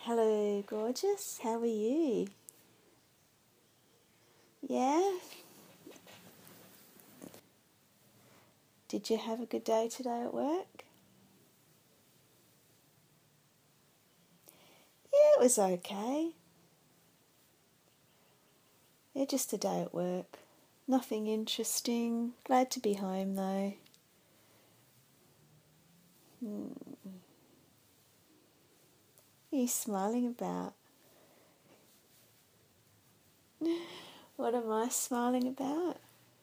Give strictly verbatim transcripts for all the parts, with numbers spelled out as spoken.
Hello, gorgeous. How are you? Yeah? Did you have a good day today at work? Yeah, it was okay. Yeah, just a day at work. Nothing interesting. Glad to be home though. Hmm. What are you smiling about? What am I smiling about?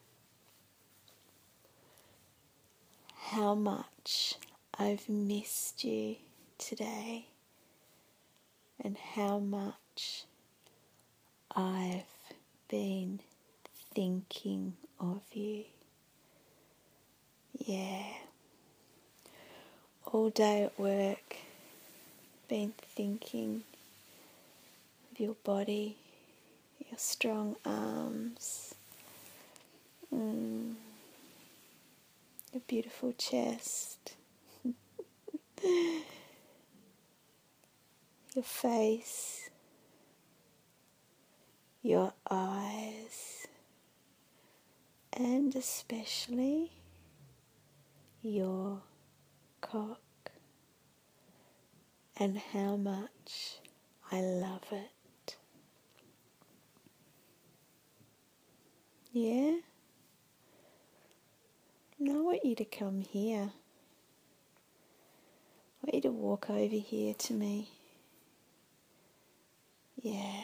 How much I've missed you today, and how much I've been thinking of you. Yeah. All day at work, been thinking of your body, your strong arms, mm, your beautiful chest, your face, your eyes, and especially your cock, and how much I love it. Yeah? And I want you to come here. I want you to walk over here to me. Yeah.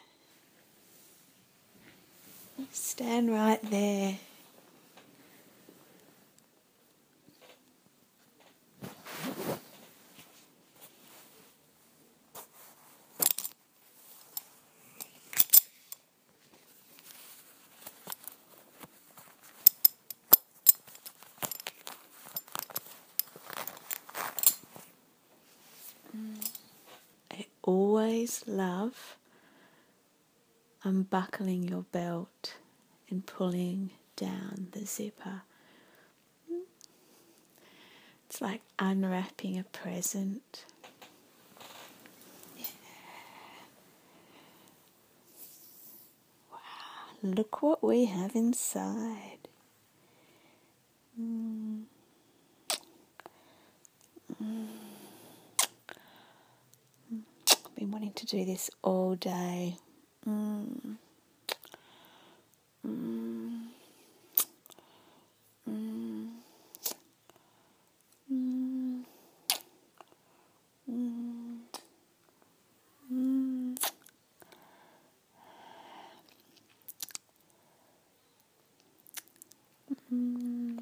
Stand right there. I always love unbuckling your belt and pulling down the zipper. It's like unwrapping a present. Yeah. Wow, look what we have inside. Mm. Mm. I've been wanting to do this all day. Mm. Mm. Mm. Mm. Mm. Mm. Mm.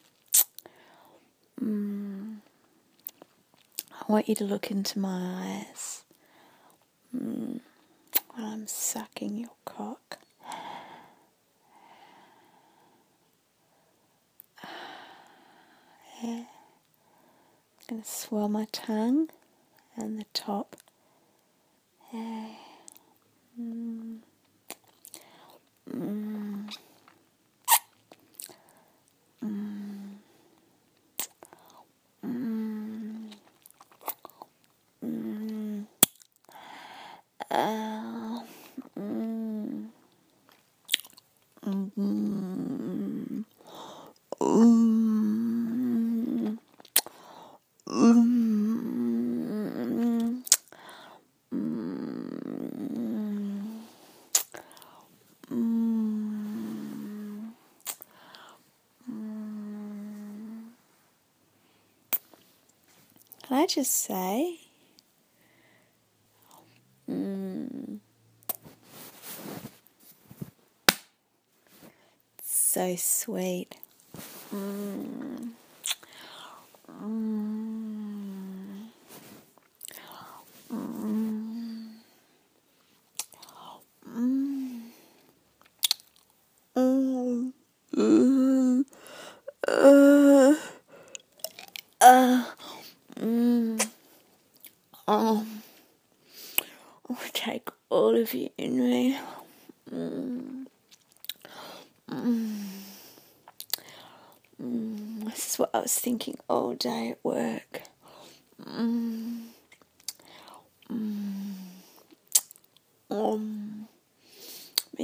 Mm. I want you to look into my eyes mm. while I'm sucking your cock. Yeah. I'm going to swirl my tongue and the top. Yeah. Mm. Mm. Mm. Mm. Mm. Uh, mm. Mm. Mm. Mm. Mm. Mm. Mm. Can I just say, mm, so sweet. Mm. Mm. Mm. Mm. Mm. Mm. Uh. Uh. Mm. Oh. I'll take all of you in me. Mm. Mm. Mm. This is what I was thinking all day at work. Mm. Mm.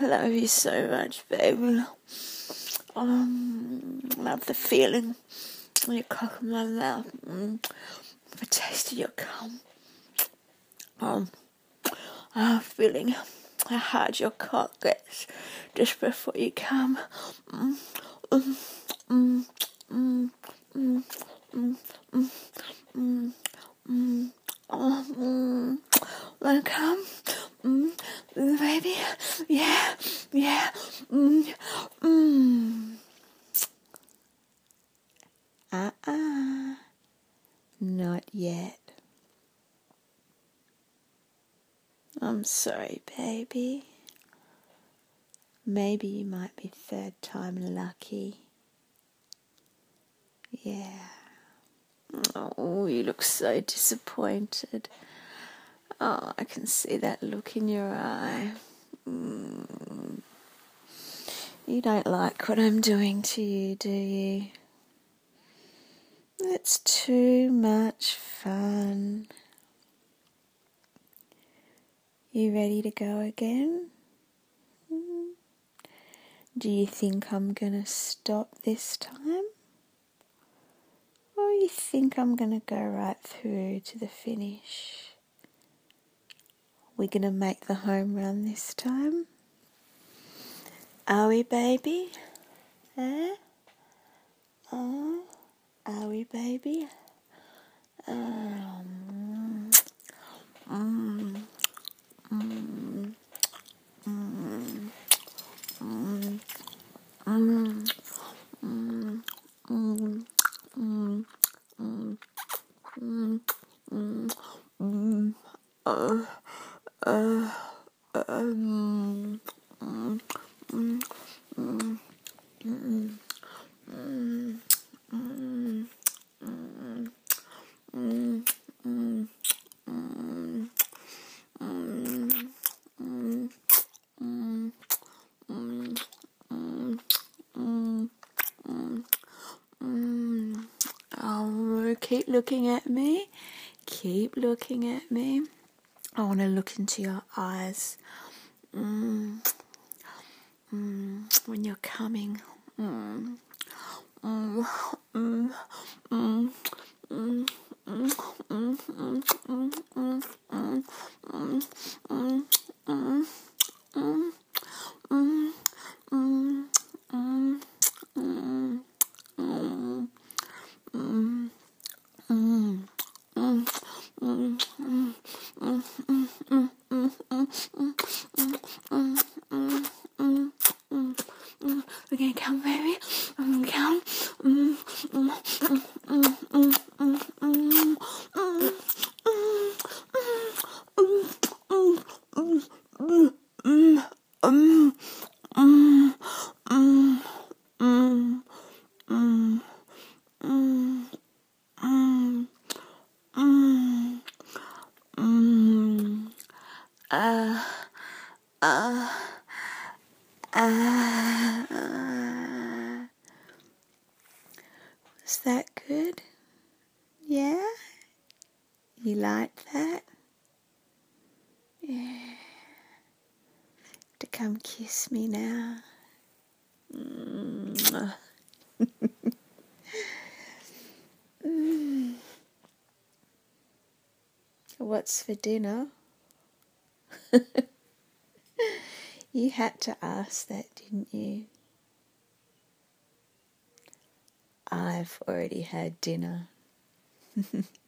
love you so much, baby. Um, love the feeling when you cock in my mouth. Mm, the taste of your cum. Um, I'm feeling how hard your cock gets just before you come. Mm, mm, mm, mm, mm, mm, mm, mm, mm, oh, mm. Wanna come? Mm, baby? Yeah, yeah. Mm, mm. Uh-uh. Not yet. I'm sorry, baby. Maybe you might be third time lucky. Yeah. Oh, you look so disappointed. Oh, I can see that look in your eye. Mm. You don't like what I'm doing to you, do you? It's too much fun. You ready to go again? Mm. Do you think I'm gonna stop this time? Or you think I'm gonna go right through to the finish? We're gonna make the home run this time? Are we, baby? Eh? Oh, are we, baby? Um, mm, mm, mm, mm, mm, mm, mm, mm, mm, mm, mm, mm, uh, uh, um, mm, mm, mm, mm, mm, mm, mm, mm, mm, mm, mm, mm, mm, mm, mm, mm, mm, mm. Oh, keep looking at me. Keep looking at me. I want to look into your eyes. Mm, mm, when you're coming. Mm, mm, mm, mm, mm. Mm, mm, mm, mm, mm, mm, mm, mm, mm, mm, mm, mm, mm, mm, mm, mm, mm. Mm, mm, mm, mm, mm, mm, mm, mm, mm, mm, mm, mm, mm, mm. We're gonna count, baby. I'm gonna count. Mm, mm, mm, mm, mm, mm, mm, mm, Uh, uh, uh, uh. Was that good? Yeah? You like that? Yeah. To come kiss me now. Mm. mm. What's for dinner? You had to ask that, didn't you? I've already had dinner.